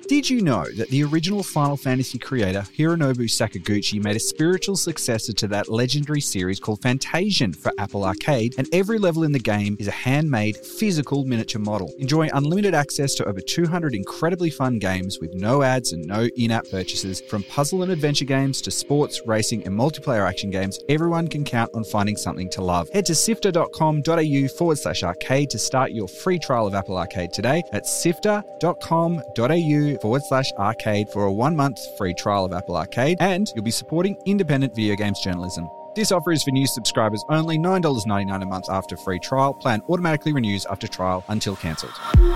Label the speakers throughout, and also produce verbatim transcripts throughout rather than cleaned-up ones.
Speaker 1: Did you know that the original Final Fantasy creator, Hironobu Sakaguchi, made a spiritual successor to that legendary series called Fantasian for Apple Arcade, and every level in the game is a handmade, physical miniature model. Enjoy unlimited access to over two hundred incredibly fun games with no ads and no in-app purchases. From puzzle and adventure games to sports, racing, and multiplayer action games, everyone can count on finding something to love. Head to sifter.com.au forward slash arcade to start your free trial of Apple Arcade today. That's sifter.com.au forward slash arcade for a one month free trial of Apple Arcade, and you'll be supporting independent video games journalism. This offer is for new subscribers only, nine dollars ninety-nine a month after free trial. Plan automatically renews after trial until cancelled.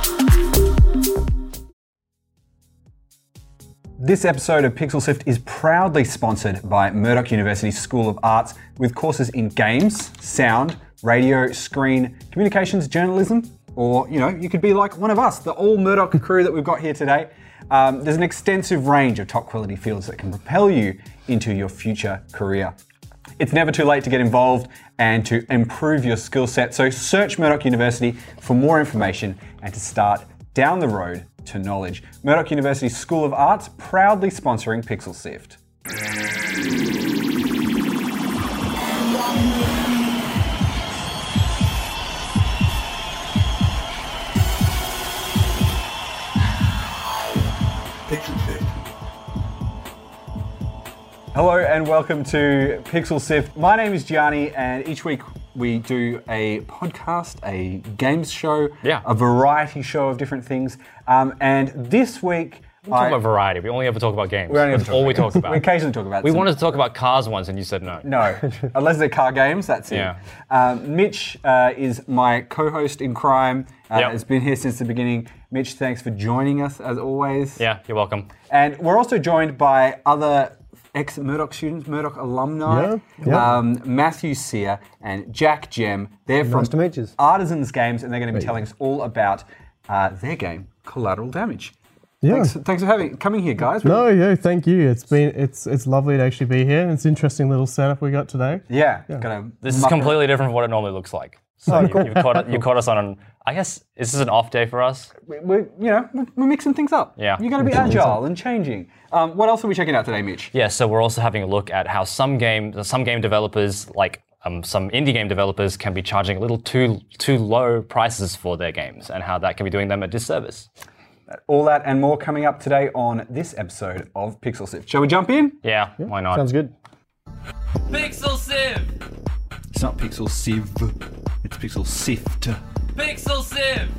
Speaker 2: This episode of Pixel Sift is proudly sponsored by Murdoch University School of Arts with courses in games, sound, radio, screen, communications, journalism, or, you know, you could be like one of us, the all Murdoch crew that we've got here today. Um, there's an extensive range of top quality fields that can propel you into your future career. It's never too late to get involved and to improve your skill set. So search Murdoch University for more information and to start down the road to knowledge. Murdoch University School of Arts proudly sponsoring Pixel Sift. Hello and welcome to Pixel Sift. My name is Gianni, and each week we do a podcast, a games show,
Speaker 3: yeah.
Speaker 2: a variety show of different things. Um, and this week,
Speaker 3: we talk I, about variety. We only ever talk about games.
Speaker 2: We only ever
Speaker 3: That's
Speaker 2: talk
Speaker 3: all
Speaker 2: about
Speaker 3: we talk about.
Speaker 2: We occasionally talk about.
Speaker 3: We
Speaker 2: some.
Speaker 3: wanted to talk about cars once, and you said no.
Speaker 2: No, unless they're car games. That's it.
Speaker 3: Yeah.
Speaker 2: Um, Mitch uh, is my co-host in crime. Uh,
Speaker 3: yep.
Speaker 2: Has been here since the beginning. Mitch, thanks for joining us as always.
Speaker 3: Yeah, you're welcome.
Speaker 2: And we're also joined by other ex-Murdoch students, Murdoch alumni,
Speaker 4: yeah, yeah.
Speaker 2: Um, Matthew Sear and Jack Gem. They're
Speaker 4: nice
Speaker 2: from
Speaker 4: to meet you.
Speaker 2: Artisans Games, and they're going to be telling us all about uh, their game, Collateral Damage.
Speaker 4: Yeah.
Speaker 2: Thanks, thanks for having coming here, guys.
Speaker 4: No, yeah, thank you. It's been it's it's lovely to actually be here. It's an interesting little setup we got today.
Speaker 2: Yeah.
Speaker 4: yeah.
Speaker 2: Gotta
Speaker 3: this is completely different from what it normally looks like. So you, you've caught you caught us on an. I guess this is an off day for us.
Speaker 2: We, we're you know we're mixing things up.
Speaker 3: Yeah.
Speaker 2: You got to be agile and changing. Um, what else are we checking out today, Mitch?
Speaker 3: Yeah. So we're also having a look at how some game some game developers like. Um, some indie game developers can be charging a little too too low prices for their games, and how that can be doing them a disservice.
Speaker 2: All that and more coming up today on this episode of Pixel Sift. Shall we jump in?
Speaker 3: Yeah, yeah, why not?
Speaker 4: Sounds good.
Speaker 5: Pixel Sift!
Speaker 1: It's not Pixel Sieve, it's Pixel Sift.
Speaker 5: Pixel Sift!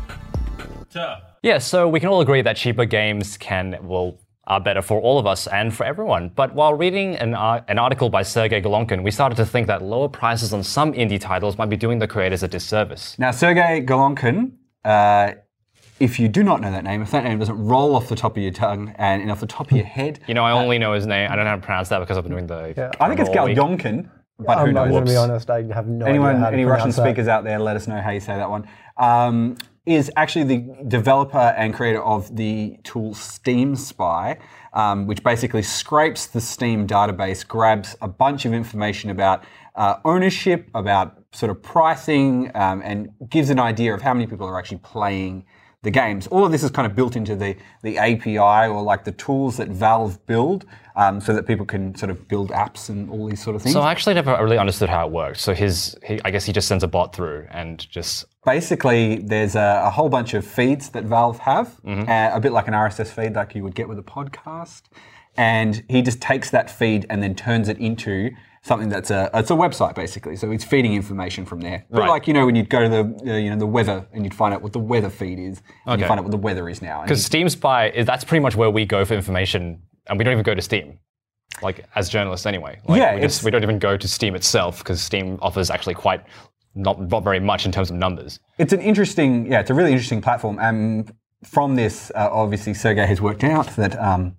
Speaker 5: Tuh.
Speaker 3: Yeah, so we can all agree that cheaper games can, well, are better for all of us and for everyone. But while reading an, uh, an article by Sergey Golonkin, we started to think that lower prices on some indie titles might be doing the creators a disservice.
Speaker 2: Now, Sergey Golonkin, uh, if you do not know that name, if that name doesn't roll off the top of your tongue and off the top of your head...
Speaker 3: You know, I only uh, know his name. I don't know how to pronounce that because I've been doing the...
Speaker 4: Yeah.
Speaker 2: I think it's Galyonkin, but
Speaker 4: I'm
Speaker 2: who knows?
Speaker 4: I'm going to be honest, I have no
Speaker 2: Anyone,
Speaker 4: idea how to
Speaker 2: Any Russian
Speaker 4: that.
Speaker 2: speakers out there, let us know how you say that one. Um, is actually the developer and creator of the tool Steam Spy, um, which basically scrapes the Steam database, grabs a bunch of information about uh, ownership, about sort of pricing, um, and gives an idea of how many people are actually playing the games. All of this is kind of built into the, the A P I or like the tools that Valve build um, so that people can sort of build apps and all these sort of things.
Speaker 3: So I actually never really understood how it worked. So his, he, I guess he just sends a bot through and just...
Speaker 2: Basically, there's a, a whole bunch of feeds that Valve have,
Speaker 3: mm-hmm.
Speaker 2: uh, a bit like an R S S feed like you would get with a podcast. And he just takes that feed and then turns it into something that's a it's a website basically. So it's feeding information from there. But
Speaker 3: right.
Speaker 2: like you know when you'd go to the uh, you know the weather and you'd find out what the weather feed is, and
Speaker 3: okay.
Speaker 2: you find out what the weather is now.
Speaker 3: Because Steam Spy is that's pretty much where we go for information, and we don't even go to Steam, like as journalists anyway. Like,
Speaker 2: yeah,
Speaker 3: we, just, we don't even go to Steam itself because Steam offers actually quite not not very much in terms of numbers.
Speaker 2: It's an interesting yeah, it's a really interesting platform. And from this, uh, obviously Sergey has worked out that. Um,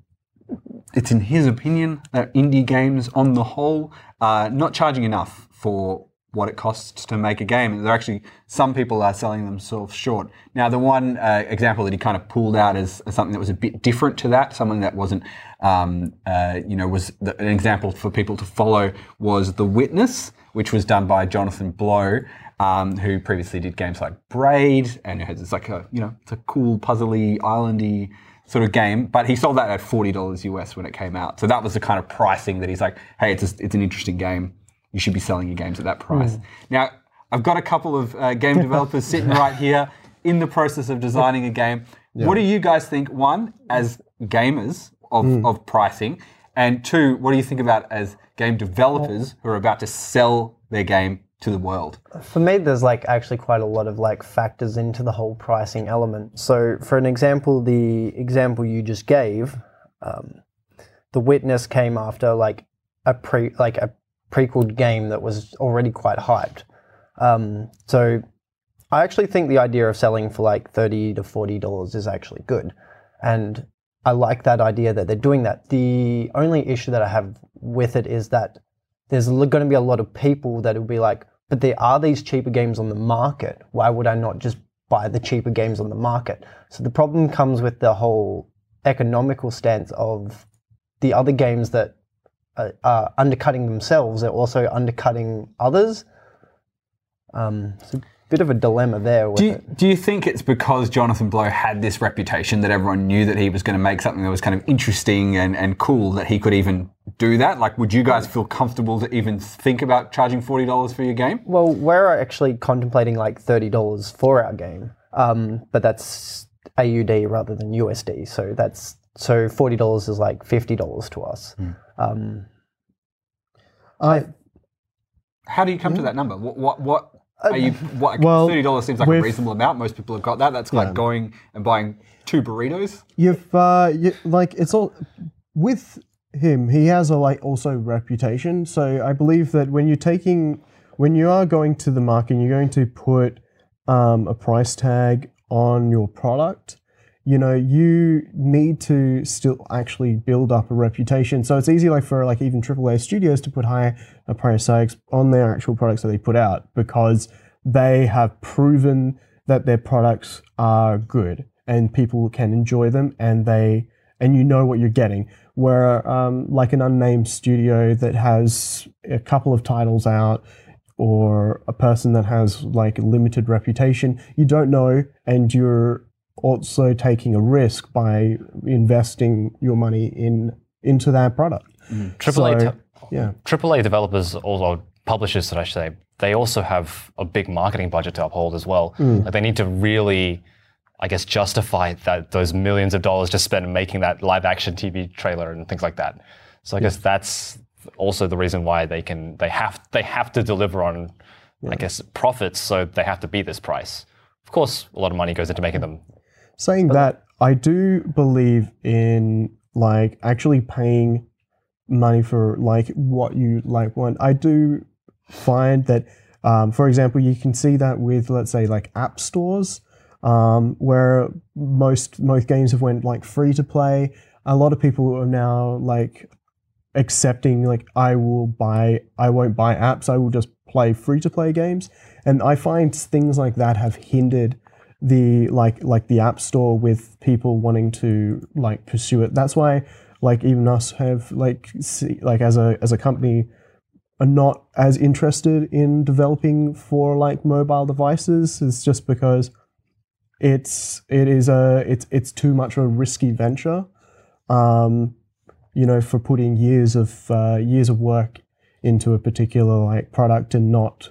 Speaker 2: It's in his opinion that indie games, on the whole, are not charging enough for what it costs to make a game. There are actually some people are selling themselves short. Now, the one uh, example that he kind of pulled out as, as something that was a bit different to that, something that wasn't, um, uh, you know, was the, an example for people to follow was The Witness, which was done by Jonathan Blow, um, who previously did games like Braid, and it has it's like a, you know, it's a cool, puzzly, islandy sort of game, but he sold that at forty dollars U S when it came out. So that was the kind of pricing that he's like, hey, it's a, it's an interesting game. You should be selling your games at that price. Mm. Now, I've got a couple of uh, game developers sitting right here in the process of designing a game. Yeah. What do you guys think, one, as gamers of, mm. of pricing, and two, what do you think about as game developers who are about to sell their game to the world?
Speaker 6: For me, there's like actually quite a lot of like factors into the whole pricing element. So for an example, the example you just gave, um, The Witness came after like a pre like a prequel game that was already quite hyped. Um, so I actually think the idea of selling for like thirty to forty dollars is actually good. And I like that idea that they're doing that. The only issue that I have with it is that there's going to be a lot of people that will be like, but there are these cheaper games on the market. Why would I not just buy the cheaper games on the market? So the problem comes with the whole economical stance of the other games that are, are undercutting themselves. They're also undercutting others. Um, it's a bit of a dilemma there. With
Speaker 2: do, you,
Speaker 6: it.
Speaker 2: do you think it's because Jonathan Blow had this reputation that everyone knew that he was going to make something that was kind of interesting and, and cool that he could even do that? Like, would you guys feel comfortable to even think about charging forty dollars for your game?
Speaker 6: Well, we're actually contemplating like thirty dollars for our game, um, but that's A U D rather than U S D. So that's so forty dollars is like fifty dollars to us. Mm. Um,
Speaker 2: I, How do you come yeah. to that number? What what what are you? What
Speaker 4: well,
Speaker 2: thirty dollars seems like a reasonable amount. Most people have got that. That's yeah. like going and buying two burritos.
Speaker 4: You've uh, you, like it's all with him. He has a like also reputation. So I believe that when you're taking, when you are going to the market, and you're going to put um, a price tag on your product. You know, you need to still actually build up a reputation. So it's easy, like for like even triple A studios to put high price tags on their actual products that they put out because they have proven that their products are good and people can enjoy them, and they and you know what you're getting. Where um, like an unnamed studio that has a couple of titles out, or a person that has like a limited reputation, you don't know, and you're also taking a risk by investing your money in into that product.
Speaker 3: Mm. Triple A,
Speaker 4: so,
Speaker 3: te-
Speaker 4: yeah.
Speaker 3: Triple A developers, or publishers, should I say, they also have a big marketing budget to uphold as well. Mm. Like they need to really, I guess, justify that those millions of dollars just spent making that live action T V trailer and things like that. So I yeah. guess that's also the reason why they can they have they have to deliver on, yeah. I guess, profits. So they have to beat this price. Of course, a lot of money goes into making them.
Speaker 4: Saying that, I do believe in like actually paying money for like what you like want. I do find that, um, for example, you can see that with, let's say, like app stores, um, where most most games have went like free to play. A lot of people are now like accepting like I will buy, I won't buy apps. I will just play free to play games, and I find things like that have hindered the like like the app store with people wanting to like pursue it. That's why like even us have like see, like as a as a company are not as interested in developing for like mobile devices. It's just because it's it is a it's it's too much of a risky venture, um, you know, for putting years of uh, years of work into a particular like product and not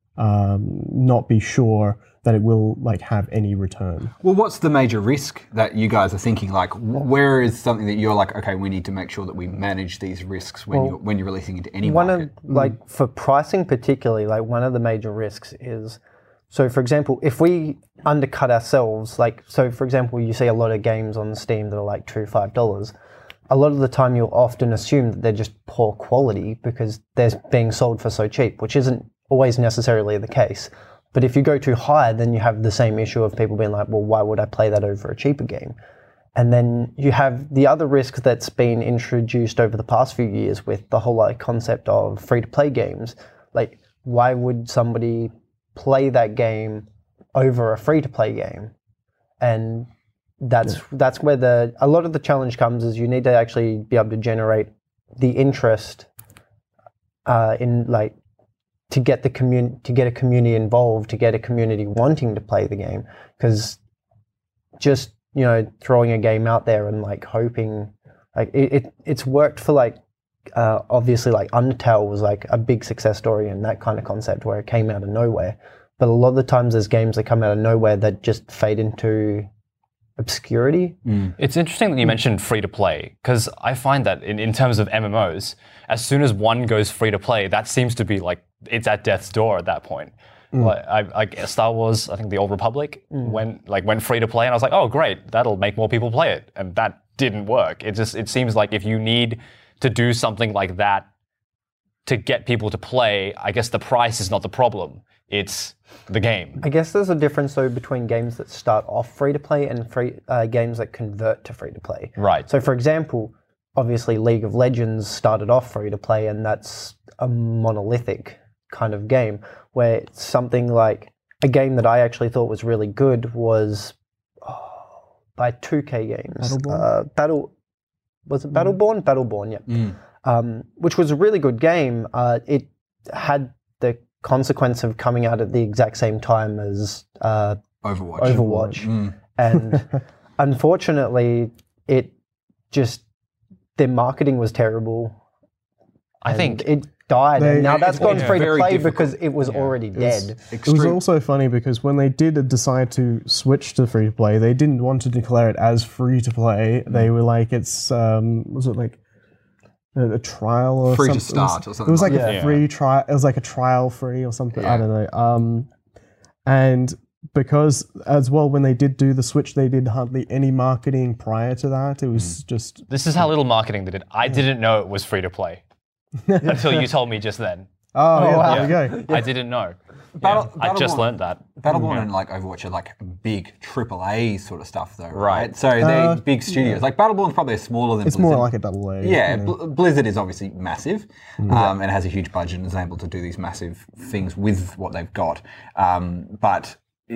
Speaker 4: um, not be sure that it will like have any return.
Speaker 2: Well, what's the major risk that you guys are thinking? Like, where is something that you're like, okay, we need to make sure that we manage these risks when well, you're when you're releasing into any
Speaker 6: one
Speaker 2: market?
Speaker 6: Of, like for pricing particularly, like one of the major risks is, so for example, if we undercut ourselves, like so for example, you see a lot of games on Steam that are like two five dollars. A lot of the time, you'll often assume that they're just poor quality because they're being sold for so cheap, which isn't always necessarily the case. But if you go too high, then you have the same issue of people being like, well, why would I play that over a cheaper game? And then you have the other risk that's been introduced over the past few years with the whole like concept of free-to-play games. Like, why would somebody play that game over a free-to-play game? And that's yeah. that's where the a lot of the challenge comes, is you need to actually be able to generate the interest uh, in like, to get the community, to get a community involved, to get a community wanting to play the game. Because just you know, throwing a game out there and like hoping, like it, it it's worked for like, uh, obviously like Undertale was like a big success story and that kind of concept where it came out of nowhere. But a lot of the times there's games that come out of nowhere that just fade into obscurity.
Speaker 3: Mm. It's interesting that you mentioned free to play, because I find that in, in terms of M M Os, as soon as one goes free to play, that seems to be like it's at death's door at that point. Mm. Like, I, like Star Wars, I think the Old Republic mm. went like went free to play, and I was like, oh great, that'll make more people play it, and that didn't work. It just it seems like if you need to do something like that to get people to play, I guess the price is not the problem. It's the game.
Speaker 6: I guess there's a difference though between games that start off free to play and free uh, games that convert to free to play.
Speaker 3: Right.
Speaker 6: So for example, obviously League of Legends started off free to play, and that's a monolithic kind of game, where something like a game that I actually thought was really good was oh, by two K Games.
Speaker 4: Battleborn?
Speaker 6: Uh, Battle was it Battleborn? Mm. Battleborn, yeah.
Speaker 2: Mm.
Speaker 6: Um, which was a really good game. Uh, it had the consequence of coming out at the exact same time as uh,
Speaker 2: Overwatch.
Speaker 6: Overwatch.
Speaker 2: Mm.
Speaker 6: And unfortunately, it just, their marketing was terrible.
Speaker 3: I think
Speaker 6: it died,
Speaker 4: They-
Speaker 6: and now that's
Speaker 2: it's
Speaker 6: gone
Speaker 2: been
Speaker 6: free to
Speaker 2: very
Speaker 6: play
Speaker 2: difficult.
Speaker 6: because it was already dead.
Speaker 4: It was also funny because when they did decide to switch to free to play, they didn't want to declare it as free to play. They were like, it's um, was it like a, a trial or
Speaker 2: Free to
Speaker 4: something? It was-
Speaker 2: start or something
Speaker 4: It was like
Speaker 2: like
Speaker 4: a
Speaker 3: that.
Speaker 4: free trial. It was like a trial free or something.
Speaker 2: Yeah.
Speaker 4: I don't know. Um, and because as well, when they did do the switch, they did hardly any marketing prior to that. It was just
Speaker 3: this is how little marketing they did. I didn't know it was free to play until you told me just then.
Speaker 4: oh, yeah,
Speaker 6: wow.
Speaker 4: there we go.
Speaker 3: I didn't know.
Speaker 2: Battle,
Speaker 3: I just
Speaker 2: Battleborn-
Speaker 3: learned that.
Speaker 2: Battleborn and like Overwatch are like big triple A sort of stuff though, right?
Speaker 3: Right.
Speaker 2: So they're
Speaker 4: Uh,
Speaker 2: big studios. Like Battleborn's probably smaller than
Speaker 4: It's
Speaker 2: Blizzard.
Speaker 4: more like a double A.
Speaker 2: Yeah,
Speaker 4: you know.
Speaker 2: Bl- Blizzard is obviously massive um, and has a huge budget and is able to do these massive things with what they've got. Um, but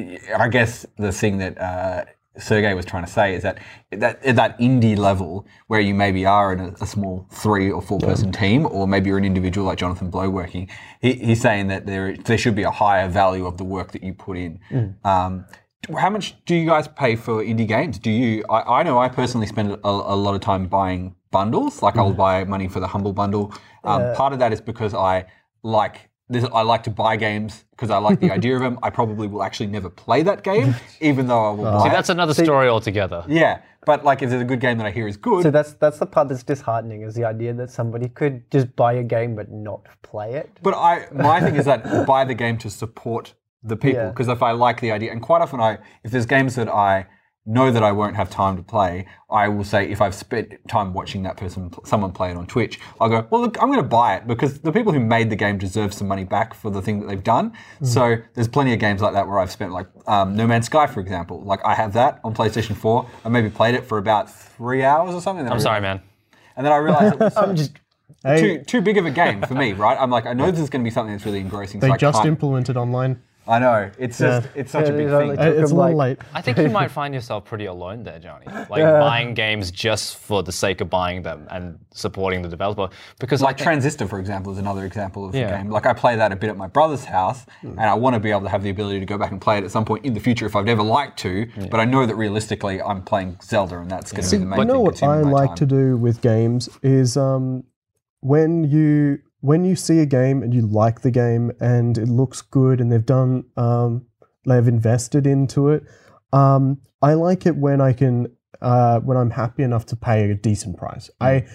Speaker 2: I guess the thing that uh, Sergey was trying to say is that that at that indie level where you maybe are in a, a small three or four person team, or maybe you're an individual like Jonathan Blow working, he, he's saying that there there should be a higher value of the work that you put in.
Speaker 6: Mm.
Speaker 2: Um, how much do you guys pay for indie games? Do you? I, I know I personally spend a, a lot of time buying bundles. Like I'll buy money for the Humble Bundle. Um,
Speaker 6: Yeah.
Speaker 2: Part of that is because I like this. I like to buy games because I like the idea of them. I probably will actually never play that game, even though I will buy
Speaker 3: See,
Speaker 2: it.
Speaker 3: that's another story altogether.
Speaker 2: Yeah, but like if there's a good game that I hear is good,
Speaker 6: So that's that's the part that's disheartening, is the idea that somebody could just buy a game but not play it.
Speaker 2: but I my thing is that buy the game to support the people,
Speaker 6: Yeah.
Speaker 2: because if I like the idea, and quite often I if there's games that I know that I won't have time to play, I will say if I've spent time watching that person, someone play it on Twitch, I'll go, well, look, I'm going to buy it because the people who made the game deserve some money back for the thing that they've done.
Speaker 6: Mm.
Speaker 2: So there's plenty of games like that where I've spent, like um, No Man's Sky, for example. Like I have that on PlayStation four. I maybe played it for about three hours or something.
Speaker 3: I'm sorry, man.
Speaker 2: And then I realized it was
Speaker 6: I'm just
Speaker 4: Hey,
Speaker 2: too, too big of a game for me, right? I'm like, I know this is going to be something that's really engrossing.
Speaker 4: they
Speaker 2: so I
Speaker 4: just
Speaker 2: can't-
Speaker 4: implemented online.
Speaker 2: I know. It's just, it's such a
Speaker 6: Yeah,
Speaker 2: big
Speaker 6: it
Speaker 2: thing.
Speaker 6: only
Speaker 4: Uh,
Speaker 6: took
Speaker 4: It's a
Speaker 6: them,
Speaker 4: little
Speaker 6: like-
Speaker 4: late.
Speaker 3: I think you might find yourself pretty alone there, Johnny. Like
Speaker 6: Yeah.
Speaker 3: buying games just for the sake of buying them and supporting the developer. Because
Speaker 2: Like
Speaker 3: I think-
Speaker 2: Transistor, for example, is another example of
Speaker 3: Yeah.
Speaker 2: a game. Like I play that a bit at my brother's house, and I want to be able to have the ability to go back and play it at some point in the future if I've never liked to. But I know that realistically, I'm playing Zelda, and that's going to be the main
Speaker 4: You know
Speaker 2: thing
Speaker 4: what I
Speaker 2: consuming my
Speaker 4: like
Speaker 2: time.
Speaker 4: to do with games is um, when you when you see a game and you like the game and it looks good and they've done um, they've invested into it. Um, I like it when I can uh, when I'm happy enough to pay a decent price. I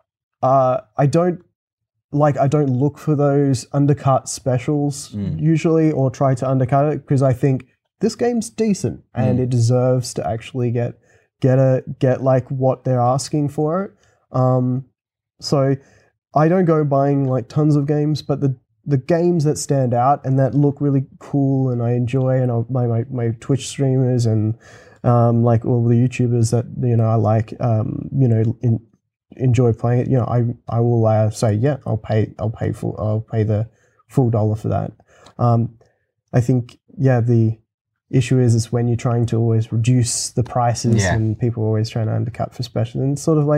Speaker 4: uh, I don't like I don't look for those undercut specials usually or try to undercut it because I think this game's decent and it deserves to actually get get a get like what they're asking for it. Um, so I don't go buying like tons of games, but the the games that stand out and that look really cool and I enjoy, and I'll, my, my my Twitch streamers and um, like all the YouTubers that you know I like, um, you know, in, enjoy playing it. You know, I I will uh, say yeah, I'll pay I'll pay full I'll pay the full dollar for that. Um, I think yeah the issue is is when you're trying to always reduce the prices
Speaker 2: Yeah.
Speaker 4: and people are always trying to undercut for special, and it's sort of like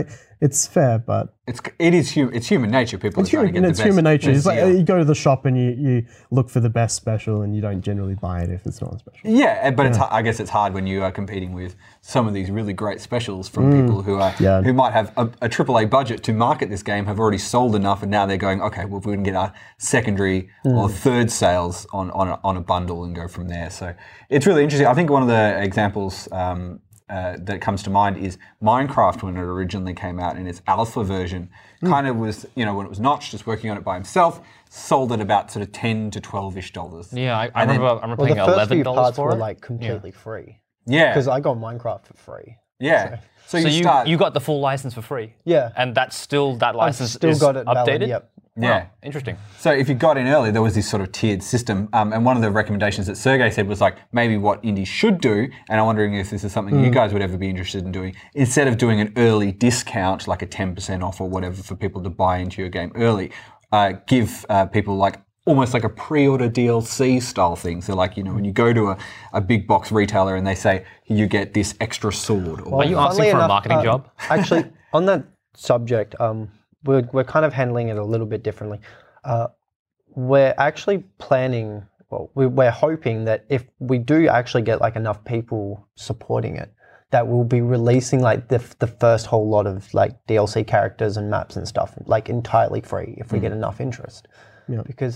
Speaker 4: it's fair, but
Speaker 2: It's it is human. It's human nature. People
Speaker 4: it's
Speaker 2: are trying
Speaker 4: human.
Speaker 2: to get
Speaker 4: It's
Speaker 2: the best,
Speaker 4: human nature.
Speaker 2: best
Speaker 4: It's like
Speaker 2: deal.
Speaker 4: you go to the shop and you, you look for the best special, and you don't generally buy it if it's not a special.
Speaker 2: Yeah, but it's I guess it's hard when you are competing with some of these really great specials from people who are
Speaker 4: Yeah.
Speaker 2: who might have a, a triple A budget to market this game, have already sold enough, and now they're going, okay, well, if we can get our secondary or third sales on on a, on a bundle and go from there. So it's really interesting. I think one of the examples um, uh, that comes to mind is Minecraft when it originally came out in its alpha version. Kind of was, you know, when it was Notch just working on it by himself, sold at about sort of ten to twelve ish dollars.
Speaker 3: Yeah, I, I
Speaker 2: And then-
Speaker 3: remember. I remember
Speaker 6: Well, the
Speaker 3: paying
Speaker 6: first
Speaker 3: eleven
Speaker 6: few
Speaker 3: dollars
Speaker 6: parts
Speaker 3: for
Speaker 6: were
Speaker 3: it.
Speaker 6: like completely free
Speaker 2: Yeah,
Speaker 6: because I got Minecraft for free.
Speaker 2: yeah. So,
Speaker 3: So
Speaker 2: you,
Speaker 3: you
Speaker 2: start.
Speaker 3: you got the full license for free.
Speaker 6: Yeah.
Speaker 3: And that's still that
Speaker 6: I've
Speaker 3: license
Speaker 6: still
Speaker 3: is
Speaker 6: got it
Speaker 3: updated.
Speaker 6: valid. Yep.
Speaker 3: Wow,
Speaker 2: Yeah.
Speaker 3: interesting.
Speaker 2: So if you got in early, there was this sort of tiered system. Um, and one of the recommendations that Sergey said was like, maybe what indies should do, and I'm wondering if this is something you guys would ever be interested in doing, instead of doing an early discount, like a ten percent off or whatever for people to buy into your game early, uh, give uh, people like almost like a pre-order D L C style thing. So like, you know, when you go to a, a big box retailer and they say, you get this extra sword. Or
Speaker 3: Are you asking
Speaker 6: Funnily
Speaker 3: for a
Speaker 6: enough,
Speaker 3: marketing
Speaker 6: um,
Speaker 3: job?
Speaker 6: Actually, on that subject, um, we're, we're kind of handling it a little bit differently. Uh, we're actually planning, well, we, we're hoping that if we do actually get like enough people supporting it, that we'll be releasing like the, the first whole lot of like D L C characters and maps and stuff, like entirely free if we get enough interest.
Speaker 4: Yeah.
Speaker 6: Because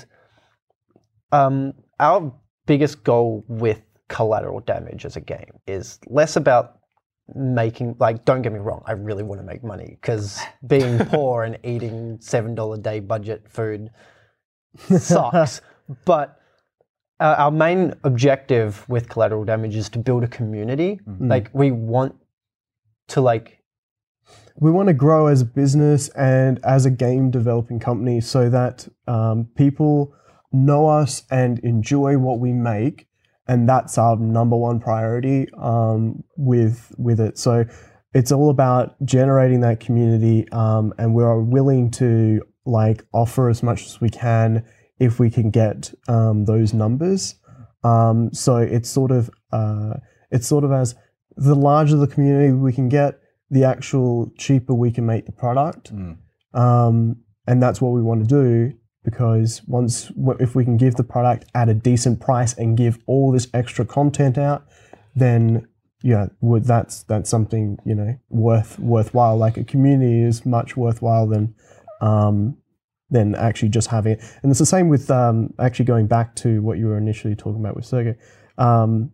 Speaker 6: um, our biggest goal with Collateral Damage as a game is less about making, like, don't get me wrong, I really want to make money because being poor and eating seven dollars a day budget food sucks. But uh, our main objective with Collateral Damage is to build a community. Like, we want to, like,
Speaker 4: We want to grow as a business and as a game developing company so that um, people know us and enjoy what we make. And that's our number one priority um, with with it. So it's all about generating that community, um, and we are willing to like offer as much as we can if we can get um, those numbers. Um, so it's sort of uh, it's sort of as the larger the community we can get, the actual cheaper we can make the product, um, and that's what we want to do. Because once, if we can give the product at a decent price and give all this extra content out, then yeah, would that's that's something, you know, worth worthwhile. Like a community is much worthwhile than um, than actually just having it. And it's the same with um, actually going back to what you were initially talking about with Sergey. Um,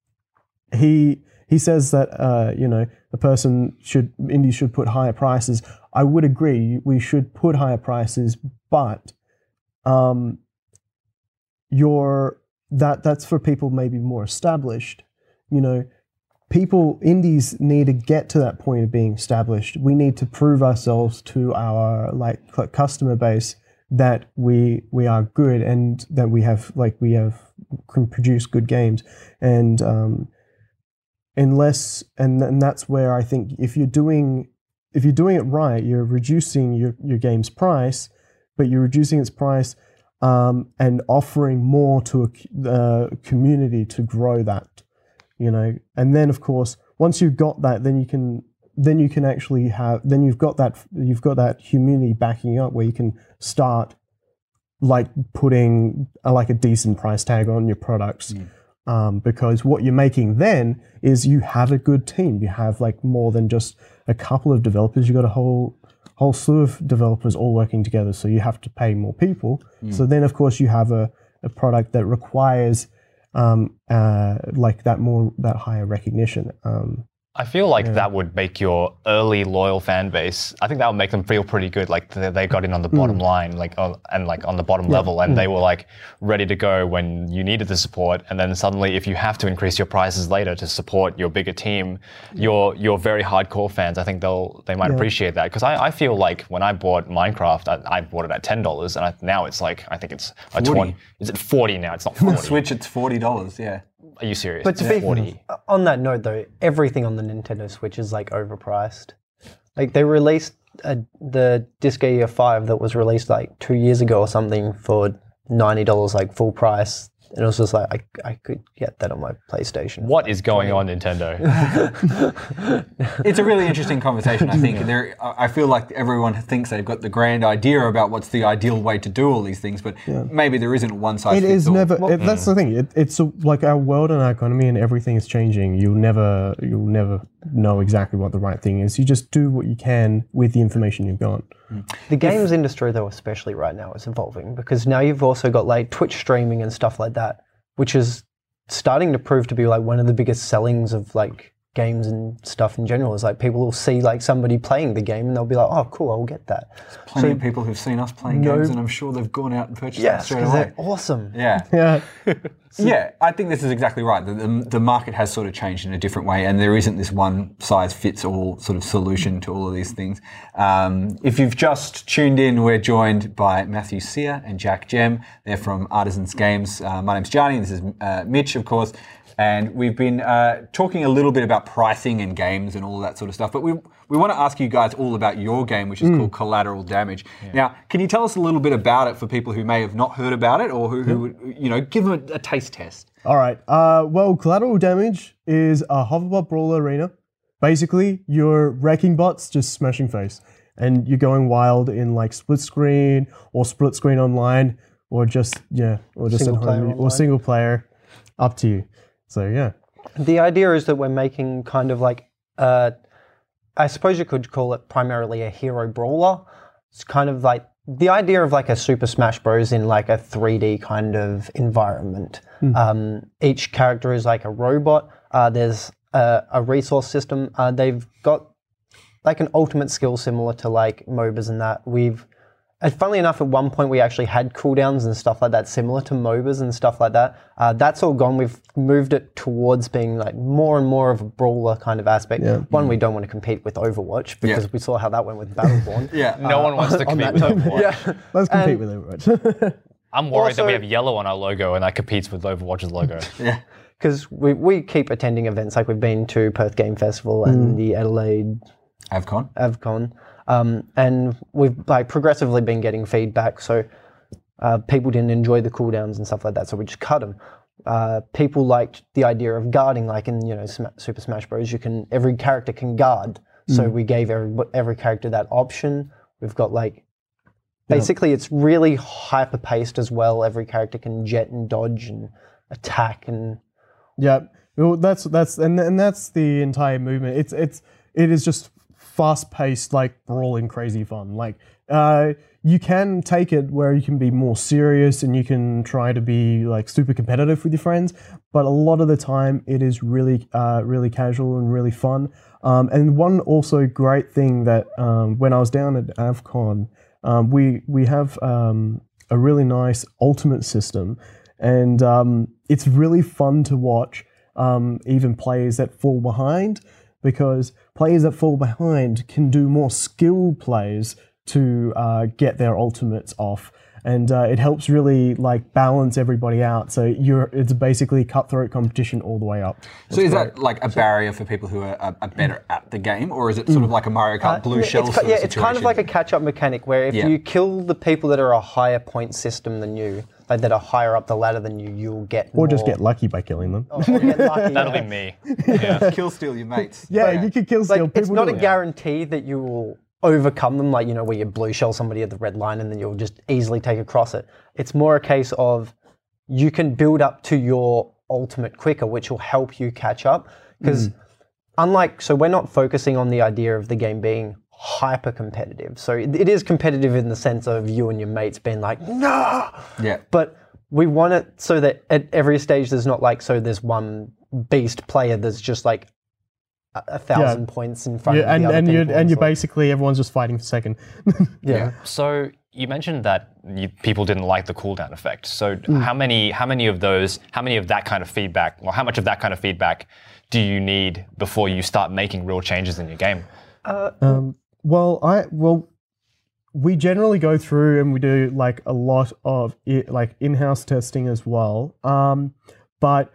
Speaker 4: he he says that uh, you know, a person should indies should put higher prices. I would agree. We should put higher prices, but Um, you're that that's for people maybe more established. You know, people indies need to get to that point of being established. We need to prove ourselves to our like cu- customer base that we we are good and that we have like we have can produce good games. And um, unless and and that's where I think if you're doing if you're doing it right, you're reducing your your game's price. But you're reducing its price um, and offering more to a uh, community to grow that, you know. And then, of course, once you've got that, then you can then you can actually have then you've got that you've got that community backing you up where you can start like putting a, like a decent price tag on your products. Mm. Um, because what you're making then is you have a good team. You have like more than just a couple of developers. You've got a whole whole slew of developers all working together, so you have to pay more people. Mm. So then, of course, you have a, a product that requires um, uh, like that more that higher recognition. Um,
Speaker 3: I feel like yeah. that would make your early loyal fan base. I think that would make them feel pretty good. Like they, they got in on the bottom mm. line, like uh, and like on the bottom yeah. level, and mm. they were like ready to go when you needed the support. And then suddenly, if you have to increase your prices later to support your bigger team, your your very hardcore fans, I think they'll they might yeah. appreciate that. Because I, I feel like when I bought Minecraft, I, I bought it at ten dollars, and I, now it's like I think it's a twenty. Is it forty now? It's not forty.
Speaker 2: On Switch, it's forty dollars. Yeah.
Speaker 3: Are you serious?
Speaker 6: But to be
Speaker 3: forty.
Speaker 6: On that note, though, everything on the Nintendo Switch is like overpriced. Like they released a, the Disgaea five that was released like two years ago or something for ninety dollars, like full price, And it was just like, I, I could get that on my PlayStation.
Speaker 3: What is going on, Nintendo?
Speaker 2: It's a really interesting conversation, I think. There, I feel like everyone thinks they've got the grand idea about what's the ideal way to do all these things, but maybe there isn't one size
Speaker 4: It
Speaker 2: fits
Speaker 4: is
Speaker 2: all.
Speaker 4: never. It, that's the thing. It, it's a, like our world and our economy and everything is changing. You'll never, you'll never know exactly what the right thing is. You just do what you can with the information you've got.
Speaker 6: The games industry, though, especially right now, is evolving because now you've also got like Twitch streaming and stuff like that, which is starting to prove to be like one of the biggest sellings of like games and stuff in general. Is like people will see like somebody playing the game and they'll be like, "Oh, cool, I'll get that."
Speaker 2: There's plenty of people who've seen us playing
Speaker 6: No-
Speaker 2: games, and I'm sure they've gone out and purchased
Speaker 6: Yes,
Speaker 2: them straight
Speaker 6: because
Speaker 2: away.
Speaker 6: they're awesome.
Speaker 2: Yeah.
Speaker 4: Yeah.
Speaker 2: Yeah, I think this is exactly right. The, the, the market has sort of changed in a different way, and there isn't this one size fits all sort of solution to all of these things. Um, if you've just tuned in, we're joined by Matthew Sear and Jack Gem. They're from Artisans Games. Uh, my name's Johnny, and this is uh, Mitch, of course. And we've been uh, talking a little bit about pricing and games and all that sort of stuff. But we we want to ask you guys all about your game, which is
Speaker 4: Mm.
Speaker 2: called Collateral Damage. Now, can you tell us a little bit about it for people who may have not heard about it, or who, who would, you know, give them a, a taste test?
Speaker 4: All right. Uh, well, Collateral Damage is a hoverbot brawler arena. Basically, you're wrecking bots, just smashing face, and you're going wild in like split screen or split screen online, or just yeah, or just
Speaker 6: Single
Speaker 4: at
Speaker 6: player
Speaker 4: home, or
Speaker 6: online.
Speaker 4: single player. Up to you. So yeah.
Speaker 6: The idea is that we're making kind of like, uh, I suppose you could call it primarily a hero brawler. It's kind of like the idea of like a Super Smash Bros. In like a three D kind of environment. Um, each character is like a robot. Uh, there's a, a resource system. Uh, they've got like an ultimate skill similar to like M O B As and that. We've And funnily enough, at one point we actually had cooldowns and stuff like that, similar to M O B As and stuff like that. Uh, that's all gone. We've moved it towards being like more and more of a brawler kind of aspect.
Speaker 4: Yeah.
Speaker 6: One, we don't want to compete with Overwatch because
Speaker 2: Yeah.
Speaker 6: we saw how that went with Battleborn.
Speaker 2: Yeah.
Speaker 3: No one wants to compete
Speaker 6: that
Speaker 3: with
Speaker 6: note.
Speaker 3: Overwatch.
Speaker 6: Yeah.
Speaker 4: Let's compete
Speaker 6: And-
Speaker 4: with Overwatch.
Speaker 3: I'm worried that we
Speaker 6: Also-
Speaker 3: have yellow on our logo and that competes with Overwatch's logo.
Speaker 2: Yeah.
Speaker 6: Because we, we keep attending events, like we've been to Perth Game Festival and the Adelaide
Speaker 2: Avcon.
Speaker 6: Avcon, um, and we've like progressively been getting feedback. So uh, people didn't enjoy the cooldowns and stuff like that, so we just cut them. Uh, people liked the idea of guarding, like in you know Sma- Super Smash Bros. You can every character can guard, so we gave every every character that option. We've got like basically it's really hyper paced as well. Every character can jet and dodge and attack and
Speaker 4: Yeah, well, that's that's and and that's the entire movement. It's it's it is just fast paced, like brawling, crazy fun. Like uh, you can take it where you can be more serious and you can try to be like super competitive with your friends, but a lot of the time it is really uh, really casual and really fun. Um, and one also great thing that um, when I was down at AvCon, um, we we have um, a really nice ultimate system. And um, it's really fun to watch um, even players that fall behind, because players that fall behind can do more skilled plays to uh, get their ultimates off. And uh, it helps really like balance everybody out. So you're it's basically cutthroat competition all the way up.
Speaker 2: So is that like a barrier for people who are, are, are better at the game, or is it sort of like a Mario Kart blue
Speaker 6: Uh,
Speaker 2: shell
Speaker 6: it's,
Speaker 2: sort
Speaker 6: yeah,
Speaker 2: of
Speaker 6: it's kind of
Speaker 2: situation?
Speaker 6: like a catch-up mechanic where if
Speaker 2: Yeah.
Speaker 6: you kill the people that are a higher point system than you, like that are higher up the ladder than you, you'll get
Speaker 4: Or just
Speaker 6: more-
Speaker 4: get lucky by killing them.
Speaker 6: or get lucky.
Speaker 3: That'll be me. Yeah.
Speaker 2: Kill steal your mates.
Speaker 4: yeah, you can kill steal
Speaker 6: Like,
Speaker 4: people.
Speaker 6: it's not a
Speaker 4: do it.
Speaker 6: guarantee that you will overcome them, like, you know, where you blue shell somebody at the red line and then you'll just easily take across it. It's more a case of you can build up to your ultimate quicker, which will help you catch up. Because unlike, so we're not focusing on the idea of the game being hyper competitive. So it, it is competitive in the sense of you and your mates being like, no!
Speaker 2: Yeah.
Speaker 6: But we want it so that at every stage there's not like, so there's one beast player that's just like a, a thousand points in front
Speaker 4: Yeah,
Speaker 6: of
Speaker 4: and
Speaker 6: the other
Speaker 4: and you
Speaker 6: people.
Speaker 4: and you
Speaker 6: It's like-
Speaker 4: basically everyone's just fighting for second.
Speaker 6: yeah.
Speaker 3: So you mentioned that you, people didn't like the cooldown effect. So
Speaker 4: Hmm.
Speaker 3: how many how many of those, how many of that kind of feedback, or how much of that kind of feedback do you need before you start making real changes in your game?
Speaker 4: Um, well, I well, we generally go through and we do like a lot of it, like in-house testing as well. Um, but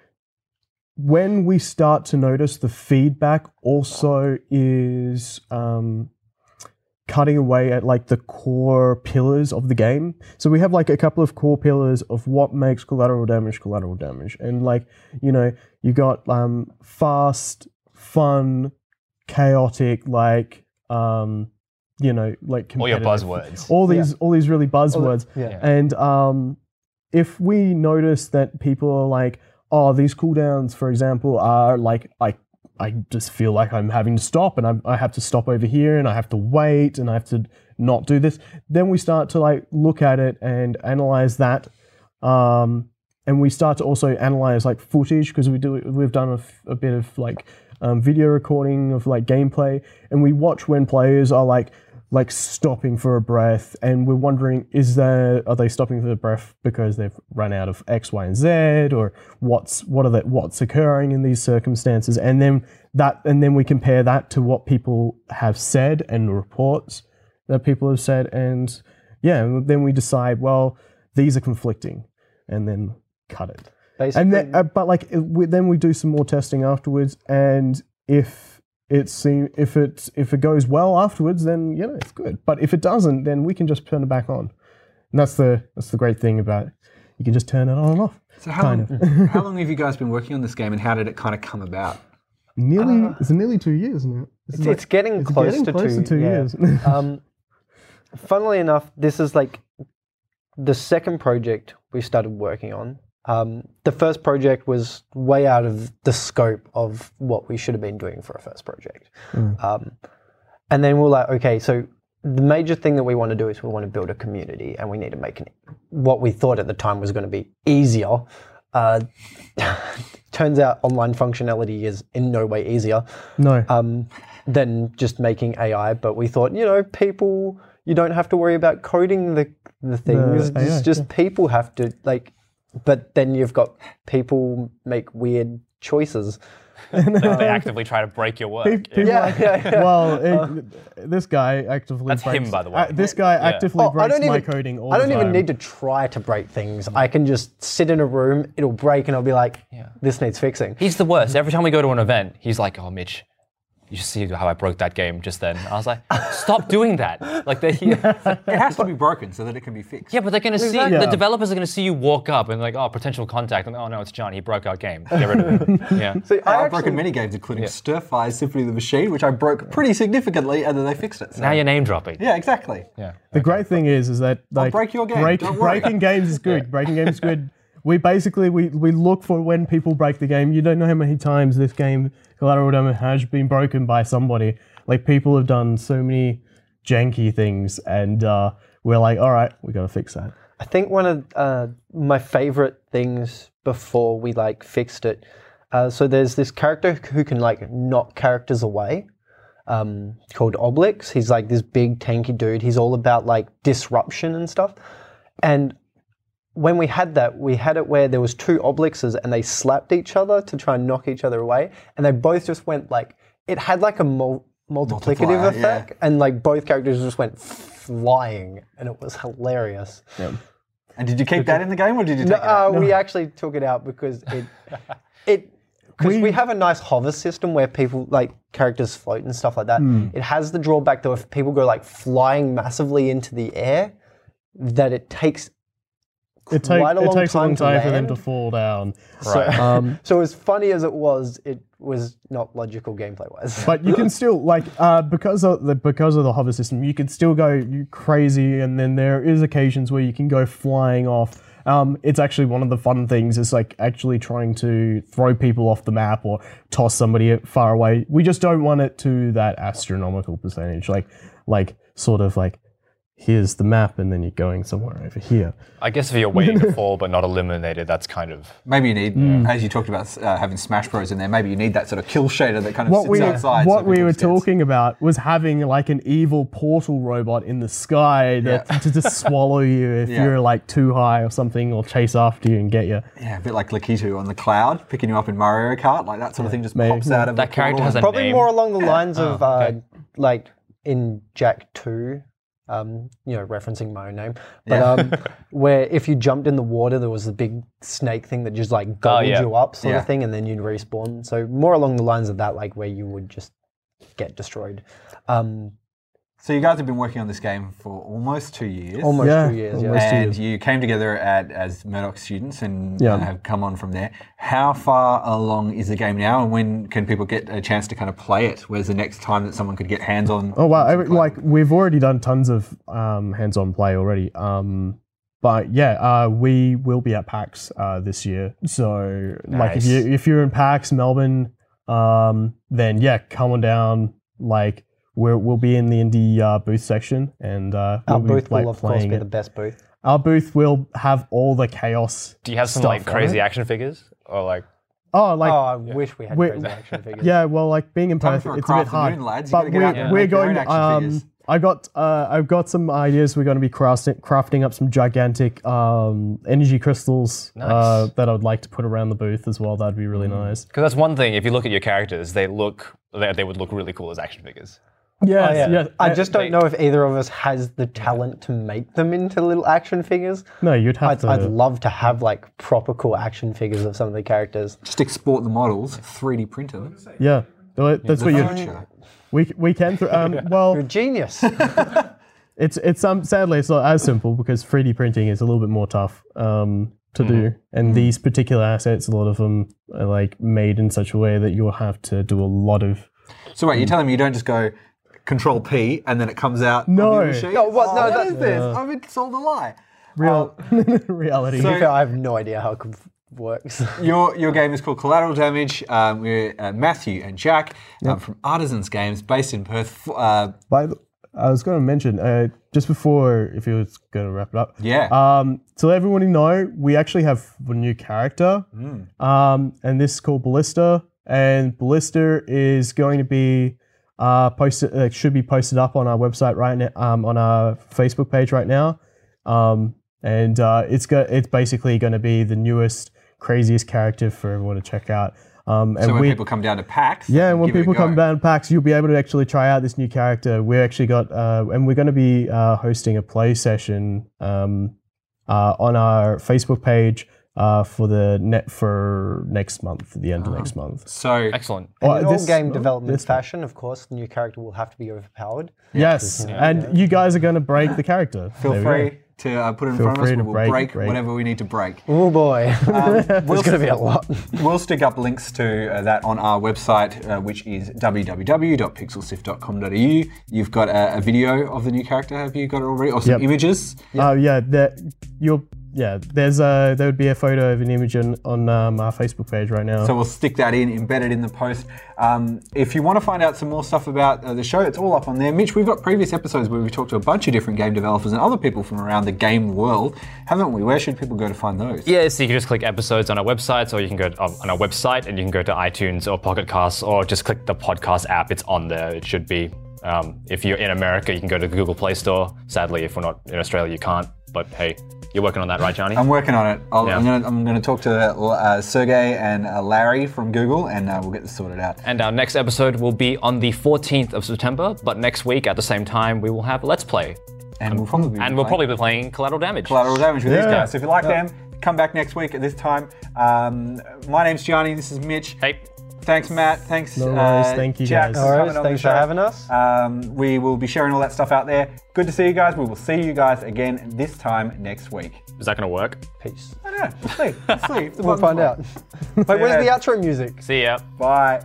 Speaker 4: when we start to notice the feedback, also is um, cutting away at like the core pillars of the game. So we have like a couple of core pillars of what makes collateral damage collateral damage. And like, you know, you got um, fast, fun, chaotic, like, um, you know, like
Speaker 3: All your
Speaker 4: competitive.
Speaker 3: buzzwords.
Speaker 4: All these, all these really buzzwords.
Speaker 6: yeah.
Speaker 4: And um, if we notice that people are like, oh, these cooldowns, for example, are like, I I just feel like I'm having to stop and I'm, I have to stop over here and I have to wait and I have to not do this. Then we start to like look at it and analyze that. Um, and we start to also analyze like footage because we do, we've done a, f- a bit of like um, video recording of like gameplay, and we watch when players are like, like stopping for a breath, and we're wondering, is there, are they stopping for a breath because they've run out of X, Y, and Z, or what's what are that what's occurring in these circumstances? And then that, and then we compare that to what people have said and the reports that people have said, and yeah, and then we decide, well, these are conflicting, and then cut it.
Speaker 6: Basically,
Speaker 4: And then, uh, but like it- we, then we do some more testing afterwards, and if It seem if it if it goes well afterwards, then you know it's good. But if it doesn't, then we can just turn it back on. And that's the that's the great thing about it. You can just turn it on and off.
Speaker 2: So how
Speaker 4: kind
Speaker 2: long,
Speaker 4: of.
Speaker 2: how long have you guys been working on this game, and how did it kind of come about?
Speaker 4: Nearly it's nearly two years now.
Speaker 6: it's, it's getting
Speaker 4: it's
Speaker 6: close
Speaker 4: getting
Speaker 6: to
Speaker 4: close
Speaker 6: two,
Speaker 4: to two
Speaker 6: yeah.
Speaker 4: years.
Speaker 6: um, funnily enough, this is like the second project we started working on. Um, the first project was way out of the scope of what we should have been doing for a first project. Um, and then we're like, okay, so the major thing that we want to do is we want to build a community, and we need to make it what we thought at the time was going to be easier. Uh, turns out online functionality is in no way easier
Speaker 4: No.
Speaker 6: um, than just making A I. But we thought, you know, people, you don't have to worry about coding the, the things.
Speaker 4: A I,
Speaker 6: it's just
Speaker 4: yeah.
Speaker 6: people have to, like, but then you've got people make weird choices.
Speaker 3: Like they actively try to break your work.
Speaker 4: Pe- people
Speaker 6: Yeah,
Speaker 4: like-
Speaker 6: yeah, yeah.
Speaker 4: Well, it, this guy actively
Speaker 3: That's
Speaker 4: breaks,
Speaker 3: him, by the way.
Speaker 4: uh, this guy
Speaker 3: Yeah.
Speaker 4: actively
Speaker 6: Oh,
Speaker 4: breaks my coding all
Speaker 6: I don't
Speaker 4: the time.
Speaker 6: even need to try to break things. I can just sit in a room, it'll break, and I'll be like, this needs fixing.
Speaker 3: He's the worst. Every time we go to an event, he's like, "Oh, Mitch, you should see how I broke that game just then." I was like, "Stop doing that!" Like they, yeah,
Speaker 2: It has to be broken so that it can be fixed.
Speaker 3: but they're gonna see
Speaker 4: Exactly.
Speaker 3: the
Speaker 4: Yeah.
Speaker 3: developers are gonna see you walk up and like, "Oh, potential contact," and oh no, it's John. He broke our game. Get rid of it. Yeah.
Speaker 6: See, I
Speaker 2: I've
Speaker 6: actually-
Speaker 2: broken many games, including Stir Fry Symphony of the Machine, which I broke pretty significantly, and then they fixed it. So.
Speaker 3: Now you're name dropping.
Speaker 2: Yeah, exactly.
Speaker 3: Yeah.
Speaker 4: The great thing is, is that like
Speaker 2: break your game,
Speaker 4: break-
Speaker 2: don't worry.
Speaker 4: breaking games is good. Breaking games is good. We basically we, we look for when people break the game. You don't know how many times this game Collateral Damage has been broken by somebody. Like people have done so many janky things, and uh, we're like, all right, we gotta fix that.
Speaker 6: I think one of uh, my favorite things before we like fixed it. Uh, so there's this character who can like knock characters away, um, called Oblix. He's like this big tanky dude. He's all about like disruption and stuff. And when we had that, we had it where there was two Oblixes and they slapped each other to try and knock each other away, and they both just went like, it had like a mul- multiplicative
Speaker 2: Multiplier,
Speaker 6: effect, and like both characters just went flying, and it was hilarious.
Speaker 2: And did you keep that in the game, or did you take
Speaker 6: No,
Speaker 2: it out?
Speaker 6: uh, we actually took it out because it, it, because we,
Speaker 4: We-
Speaker 6: have a nice hover system where people like characters float and stuff like that.
Speaker 4: Hmm.
Speaker 6: It has the drawback though, if people go like flying massively into the air, that it takes
Speaker 4: It, take,
Speaker 6: quite a
Speaker 4: it
Speaker 6: long
Speaker 4: takes a
Speaker 6: time
Speaker 4: long
Speaker 6: to
Speaker 4: time for them
Speaker 6: land.
Speaker 4: to fall down.
Speaker 6: So,
Speaker 4: Um,
Speaker 6: so as funny as it was, it was not logical gameplay wise.
Speaker 4: But you can still like uh, because of the because of the hover system, you can still go crazy, and then there is occasions where you can go flying off. Um, it's actually one of the fun things is like actually trying to throw people off the map or toss somebody far away. We just don't want it to that astronomical percentage, like like sort of like here's the map and then you're going somewhere over here.
Speaker 3: I guess if you're waiting to fall but not eliminated, that's kind of
Speaker 2: Maybe you need,
Speaker 4: Mm.
Speaker 2: as you talked about uh, having Smash Bros in there, maybe you need that sort of kill shader that kind of
Speaker 4: What
Speaker 2: sits
Speaker 4: we
Speaker 2: outside. so
Speaker 4: what we
Speaker 2: people
Speaker 4: were
Speaker 2: just-
Speaker 4: talking about was having like an evil portal robot in the sky that
Speaker 2: Yeah.
Speaker 4: to just swallow you if
Speaker 2: Yeah.
Speaker 4: you're like too high or something, or chase after you and get you.
Speaker 2: Yeah, a bit like Lakitu on the cloud, picking you up in Mario Kart, like that sort of thing just
Speaker 4: maybe.
Speaker 2: pops out of
Speaker 3: That
Speaker 2: the
Speaker 3: character
Speaker 2: portal
Speaker 3: has
Speaker 2: and-
Speaker 3: a
Speaker 6: Probably
Speaker 3: name?
Speaker 6: more along the lines of
Speaker 3: Oh,
Speaker 6: uh,
Speaker 3: okay.
Speaker 6: like in Jack two, um, you know, referencing my own name, but
Speaker 2: Yeah.
Speaker 6: um, where if you jumped in the water, there was a big snake thing that just like gobbled
Speaker 3: yeah.
Speaker 6: you up, sort
Speaker 2: Yeah.
Speaker 6: of thing, and then you'd respawn. So more along the lines of that, like where you would just get destroyed. Um,
Speaker 2: So you guys have been working on this game for almost two years.
Speaker 6: Almost
Speaker 4: Yeah,
Speaker 6: two years, yeah.
Speaker 4: almost two
Speaker 2: And
Speaker 4: years.
Speaker 2: you came together at, as Murdoch students and
Speaker 4: Yeah.
Speaker 2: uh, have come on from there. How far along is the game now, and when can people get a chance to kind of play it? Where's the next time that someone could get hands on?
Speaker 4: Oh wow! I, like we've already done tons of um, hands-on play already. Um, but yeah, uh, we will be at PAX uh, this year. So like if
Speaker 3: Nice.
Speaker 4: you if you're in PAX Melbourne, um, then yeah, come on down. Like we're, we'll be in the indie uh, booth section, and uh,
Speaker 6: Our
Speaker 4: we'll be,
Speaker 6: booth
Speaker 4: like,
Speaker 6: will, of course,
Speaker 4: playing
Speaker 6: be
Speaker 4: it.
Speaker 6: the best booth.
Speaker 4: Our booth will have all the chaos.
Speaker 3: Do you have some
Speaker 4: stuff
Speaker 3: like
Speaker 4: on
Speaker 3: crazy
Speaker 4: it.
Speaker 3: action figures or like?
Speaker 4: Oh, like
Speaker 6: oh, I wish we had
Speaker 4: We're-
Speaker 6: crazy action figures.
Speaker 4: yeah, well, like being in
Speaker 2: Time
Speaker 4: Perth,
Speaker 2: for a
Speaker 4: it's a bit
Speaker 2: craft
Speaker 4: hard.
Speaker 2: moon, lads. You
Speaker 4: But
Speaker 2: gotta get
Speaker 4: we're,
Speaker 2: out there and
Speaker 4: we're
Speaker 2: make your own
Speaker 4: going.
Speaker 2: action
Speaker 4: Um,
Speaker 2: figures.
Speaker 4: I got. Uh, I've got some ideas. We're going to be crafting, crafting up some gigantic um, energy crystals uh,
Speaker 3: Nice.
Speaker 4: that I'd like to put around the booth as well. That'd be really nice.
Speaker 3: Because that's one thing. If you look at your characters, they look they, they would look really cool as action figures.
Speaker 4: Yes,
Speaker 6: Oh, yeah.
Speaker 4: yes.
Speaker 6: I
Speaker 4: Uh,
Speaker 6: just don't know if either of us has the talent to make them into little action figures.
Speaker 4: no, you'd have
Speaker 6: I'd,
Speaker 4: to.
Speaker 6: I'd love to have like proper cool action figures of some of the characters.
Speaker 2: Just export the models, three D print them.
Speaker 4: yeah, Well, that's what you.
Speaker 2: Future.
Speaker 4: We we can. Th- um,
Speaker 6: You're a
Speaker 4: well,
Speaker 6: genius.
Speaker 4: it's it's um sadly it's not as simple because three D printing is a little bit more tough um to do, and these particular assets, a lot of them are like made in such a way that you'll have to do a lot of.
Speaker 2: So wait, you're telling me you don't just go Control P and then it comes out
Speaker 4: No.
Speaker 2: on the machine?
Speaker 6: No, what-
Speaker 2: Oh,
Speaker 6: no,
Speaker 2: what
Speaker 6: that-
Speaker 2: is this? I've been sold a lie.
Speaker 4: Real reality.
Speaker 2: so-
Speaker 6: I have no idea how it works.
Speaker 2: Your your game is called Collateral Damage. Um, we're uh, Matthew and Jack um, from Artisans Games, based in Perth. Uh,
Speaker 4: By the, I was going to mention uh, just before, if you was going to wrap it up.
Speaker 2: yeah.
Speaker 4: Um, to let everyone know, we actually have a new character, um, and this is called Ballista. And Ballista is going to be uh, posted. Uh, should be posted up on our website right now, um, on our Facebook page right now. Um, and uh, it's go- It's basically going to be the newest, craziest character for everyone to check out. Um, and
Speaker 2: so when
Speaker 4: we,
Speaker 2: people come down to PAX,
Speaker 4: yeah, and when
Speaker 2: give it a
Speaker 4: people
Speaker 2: go.
Speaker 4: come down to PAX, you'll be able to actually try out this new character. We actually got, uh, and we're going to be uh, hosting a play session um, uh, on our Facebook page uh, for the net for next month, the end of next month.
Speaker 2: So
Speaker 3: Excellent.
Speaker 6: In
Speaker 4: Well,
Speaker 6: all
Speaker 4: this-
Speaker 6: game
Speaker 4: well,
Speaker 6: development
Speaker 4: this-
Speaker 6: fashion, of course, the new character will have to be overpowered.
Speaker 4: Yes, and you guys are going to break the character.
Speaker 2: feel
Speaker 4: There we go.
Speaker 2: free to uh, put it in
Speaker 4: Feel
Speaker 2: front of us.
Speaker 4: free
Speaker 2: We
Speaker 4: to
Speaker 2: will
Speaker 4: break-
Speaker 2: break,
Speaker 4: break.
Speaker 2: whatever we need to break.
Speaker 6: Oh boy,
Speaker 2: We'll
Speaker 6: there's going to be a lot.
Speaker 2: We'll stick up links to uh, that on our website, uh, which is w w w dot pixel sift dot com dot a u. You've got a, a video of the new character. Have you got it already? Or some
Speaker 4: Yep.
Speaker 2: images?
Speaker 4: Oh yeah, that you'll yeah. There's a there would be a photo of an image on, on um, our Facebook page right now.
Speaker 2: So we'll stick that in, embed it in the post. Um, if you want to find out some more stuff about uh, the show, it's all up on there. Mitch, we've got previous episodes where we've talked to a bunch of different game developers and other people from around the game world, haven't we? Where should people go to find those?
Speaker 3: Yeah, so you can just click episodes on our website, or you can go to, on our website and you can go to iTunes or Pocket Casts, or just click the podcast app. It's on there. It should be. Um, if you're in America, you can go to the Google Play Store. Sadly, if we're not in Australia, you can't. But hey, you're working on that, right, Johnny?
Speaker 2: I'm working on it. I'll,
Speaker 3: Yeah.
Speaker 2: I'm going to I'm gonna talk to uh, Sergey and uh, Larry from Google, and uh, we'll get this sorted out.
Speaker 3: And our next episode will be on the fourteenth of September, but next week at the same time, we will have Let's Play.
Speaker 2: And we'll probably be
Speaker 3: And we'll
Speaker 2: playing
Speaker 3: probably be playing Collateral Damage.
Speaker 2: Collateral Damage with these
Speaker 4: Yeah.
Speaker 2: guys. So if you like them, come back next week at this time. Um, my name's Gianni. This is Mitch.
Speaker 3: Hey,
Speaker 2: Thanks, Matt. Thanks,
Speaker 4: No worries.
Speaker 2: uh,
Speaker 4: Thank you,
Speaker 2: Jack,
Speaker 4: guys.
Speaker 2: for
Speaker 6: All right,
Speaker 2: coming on the
Speaker 6: thanks for
Speaker 2: show.
Speaker 6: having us.
Speaker 2: Um, we will be sharing all that stuff out there. Good to see you guys. We will see you guys again this time next week.
Speaker 3: is that going to work?
Speaker 6: Peace.
Speaker 2: I don't know. We'll see. We'll see. If the
Speaker 6: We'll
Speaker 2: buttons
Speaker 6: find
Speaker 2: work.
Speaker 6: out. Wait, where's the outro music?
Speaker 3: See ya.
Speaker 2: Bye.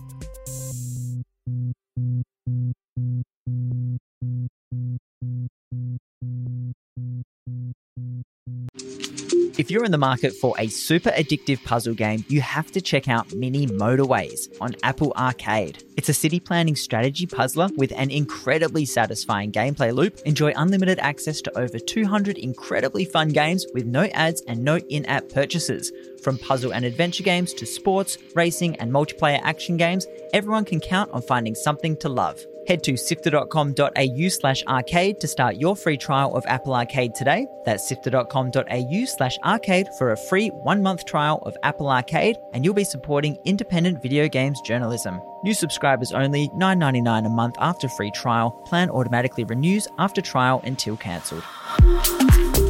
Speaker 7: If you're in the market for a super addictive puzzle game, you have to check out Mini Motorways on Apple Arcade. It's a city planning strategy puzzler with an incredibly satisfying gameplay loop. Enjoy unlimited access to over two hundred incredibly fun games with no ads and no in-app purchases. From puzzle and adventure games to sports, racing, and multiplayer action games, everyone can count on finding something to love. Head to sifter.com.au slash arcade to start your free trial of Apple Arcade today. That's sifter.com.au slash arcade for a free one-month trial of Apple Arcade, and you'll be supporting independent video games journalism. New subscribers only, nine dollars ninety-nine a month after free trial. Plan automatically renews after trial until cancelled.